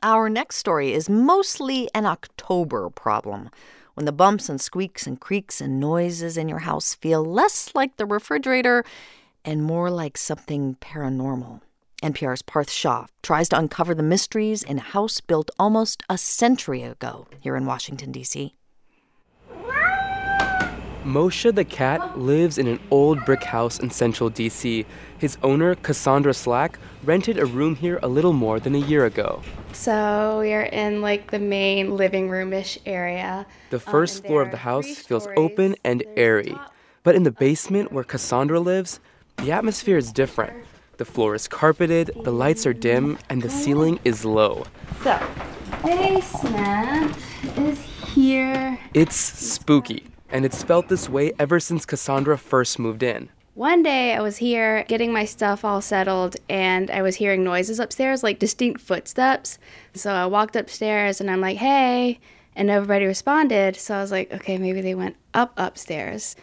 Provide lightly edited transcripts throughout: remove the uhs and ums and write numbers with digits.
Our next story is mostly an October problem, when the bumps and squeaks and creaks and noises in your house feel less like the refrigerator and more like something paranormal. NPR's Parth Shah tries to uncover the mysteries in a house built almost a century ago here in Washington, D.C. Moshe the cat lives in an old brick house in central D.C. His owner, Cassandra Slack, rented a room here a little more than a year ago. So we're in the main living room-ish area. The first floor of the house feels open and airy. But in the basement where Cassandra lives, the atmosphere is different. The floor is carpeted, the lights are dim, and the ceiling is low. So, basement is here. It's spooky, and it's felt this way ever since Cassandra first moved in. One day I was here getting my stuff all settled, and I was hearing noises upstairs, distinct footsteps. So I walked upstairs, and I'm like, hey, and everybody responded. So I was like, okay, maybe they went upstairs.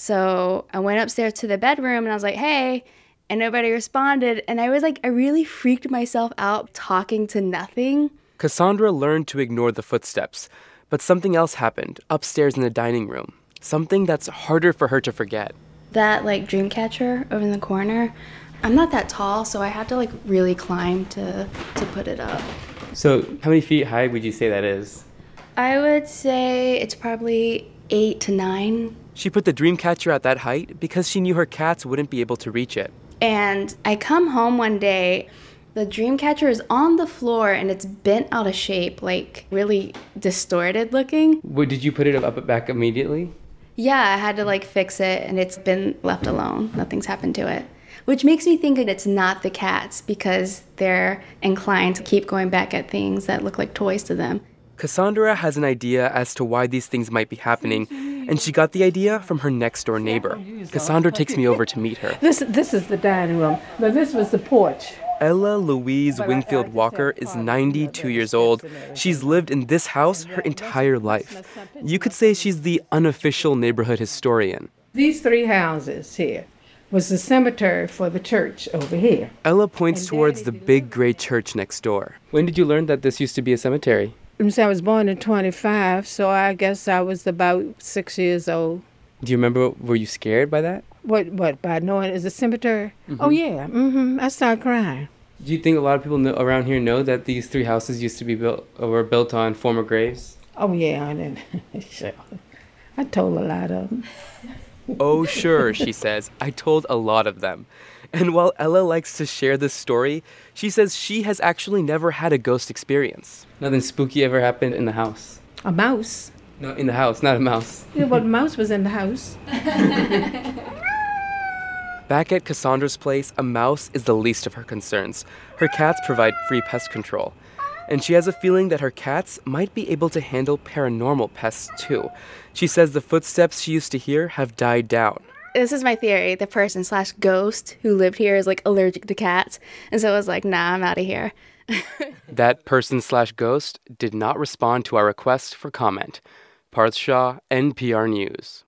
So I went upstairs to the bedroom, and I was like, hey, and nobody responded. And I was I really freaked myself out talking to nothing. Cassandra learned to ignore the footsteps, but something else happened upstairs in the dining room, something that's harder for her to forget. That dream catcher over in the corner, I'm not that tall, so I had to really climb to put it up. So how many feet high would you say that is? I would say it's probably 8 to 9. She put the dream catcher at that height because she knew her cats wouldn't be able to reach it. And I come home one day, the dream catcher is on the floor and it's bent out of shape, really distorted looking. Did you put it up back immediately? Yeah, I had to fix it, and it's been left alone. Nothing's happened to it. Which makes me think that it's not the cats because they're inclined to keep going back at things that look like toys to them. Cassandra has an idea as to why these things might be happening, and she got the idea from her next-door neighbor. Cassandra takes me over to meet her. This is the dining room. Now, this was the porch. Ella Louise Wingfield Walker is 92 years old. She's lived in this house her entire life. You could say she's the unofficial neighborhood historian. These 3 houses here was the cemetery for the church over here. Ella points towards the big gray church next door. When did you learn that this used to be a cemetery? I was born in 25, so I guess I was about 6 years old. Do you remember, were you scared by that? What, by knowing it's a cemetery? Mm-hmm. Oh, yeah. I started crying. Do you think a lot of people around here know that these 3 houses used to be were built on former graves? Oh, yeah, I did. Sure. I told a lot of them. Oh, sure, she says. I told a lot of them. And while Ella likes to share this story, she says she has actually never had a ghost experience. Nothing spooky ever happened in the house? A mouse? No, in the house, not a mouse. Yeah, but a mouse was in the house. Back at Cassandra's place, a mouse is the least of her concerns. Her cats provide free pest control. And she has a feeling that her cats might be able to handle paranormal pests too. She says the footsteps she used to hear have died down. This is my theory. The person/ghost who lived here is allergic to cats. And so it was nah, I'm out of here. That person/ghost did not respond to our request for comment. Parth Shah, NPR News.